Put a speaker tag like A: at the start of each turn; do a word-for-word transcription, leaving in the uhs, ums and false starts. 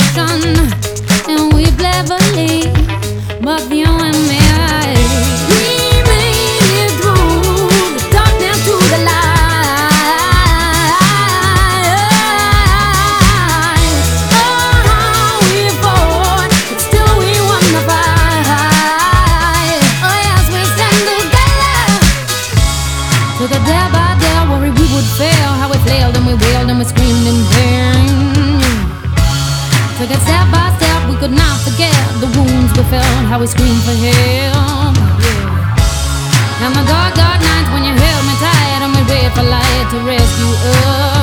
A: destruction, and we cleverly, but you and me, we made it through the darkness to the light. Oh, we fought, but still we won the fight. Oh yes, we stand together. Took a day by day, worried we would fail. How we flailed and we wailed and we screamed in pain. Took it step by step, we could not forget the wounds we felt, how we screamed for help. Yeah. And the dark, dark nights when you held me tight and we wait for light to rescue us.